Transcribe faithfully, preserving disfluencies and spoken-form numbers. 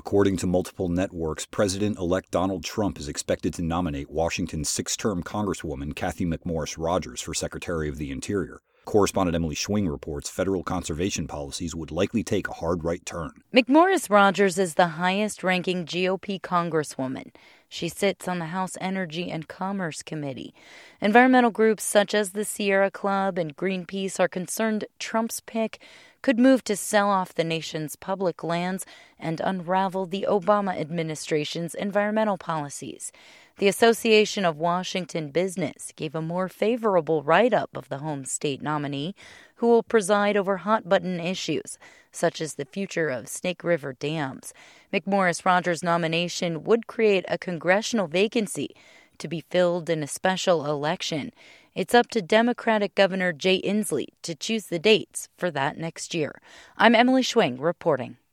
According to multiple networks, President-elect Donald Trump is expected to nominate Washington's six-term Congresswoman Cathy McMorris Rodgers for Secretary of the Interior. Correspondent Emily Schwing reports federal conservation policies would likely take a hard right turn. McMorris Rodgers is the highest-ranking G O P Congresswoman. She sits on the House Energy and Commerce Committee. Environmental groups such as the Sierra Club and Greenpeace are concerned Trump's pick could move to sell off the nation's public lands and unravel the Obama administration's environmental policies. The Association of Washington Business gave a more favorable write-up of the home state nominee, who will preside over hot-button issues, such as the future of Snake River dams. McMorris Rodgers' nomination would create a congressional vacancy to be filled in a special election. It's up to Democratic Governor Jay Inslee to choose the dates for that next year. I'm Emily Schwing reporting.